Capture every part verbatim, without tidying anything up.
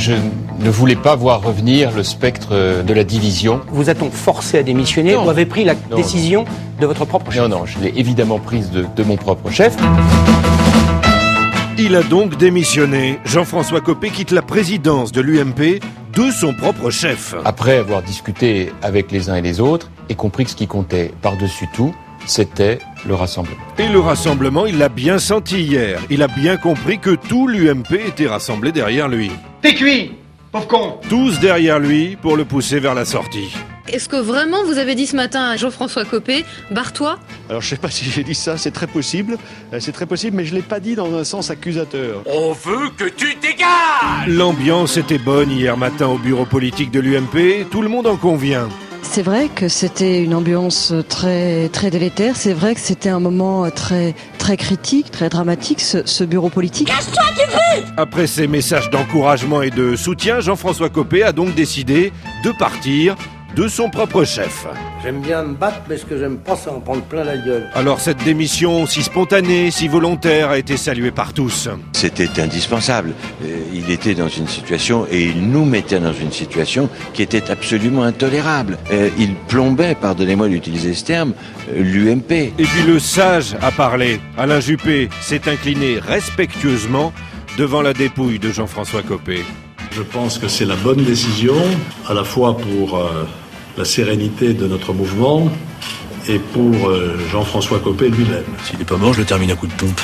Je ne voulais pas voir revenir le spectre de la division. Vous a-t-on forcé à démissionner Non. ou avez pris la Non, décision non. de votre propre chef? Non, non, je l'ai évidemment prise de, de mon propre chef. Il a donc démissionné. Jean-François Copé quitte la présidence de l'U M P de son propre chef. Après avoir discuté avec les uns et les autres et compris que ce qui comptait par-dessus tout, c'était le rassemblement. Et le rassemblement, il l'a bien senti hier. Il a bien compris que tout l'U M P était rassemblé derrière lui. T'es cuit, pauvre con. Tous derrière lui pour le pousser vers la sortie. Est-ce que vraiment vous avez dit ce matin à Jean-François Copé, barre-toi? Alors je sais pas si j'ai dit ça, c'est très possible, euh, c'est très possible, mais je l'ai pas dit dans un sens accusateur. On veut que tu dégages. L'ambiance était bonne hier matin au bureau politique de l'U M P, tout le monde en convient. C'est vrai que c'était une ambiance très très délétère, c'est vrai que c'était un moment très très critique, très dramatique, ce, ce bureau politique. Après ces messages d'encouragement et de soutien, Jean-François Copé a donc décidé de partir de son propre chef. J'aime bien me battre, mais ce que j'aime pas, c'est en prendre plein la gueule. Alors cette démission si spontanée, si volontaire, a été saluée par tous. C'était indispensable. Euh, il était dans une situation, et il nous mettait dans une situation qui était absolument intolérable. Euh, il plombait, pardonnez-moi d'utiliser ce terme, euh, l'U M P. Et puis le sage a parlé. Alain Juppé s'est incliné respectueusement devant la dépouille de Jean-François Copé. Je pense que c'est la bonne décision, à la fois pour euh, la sérénité de notre mouvement et pour euh, Jean-François Copé lui-même. S'il n'est pas mort, je le termine à coup de pompe.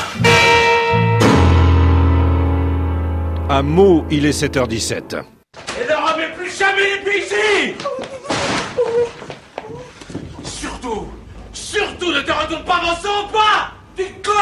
À Meaux, il est sept heures dix-sept. Et ne remets plus jamais les pieds ici. Surtout, surtout ne te retourne pas dans son pas. Tu cloches.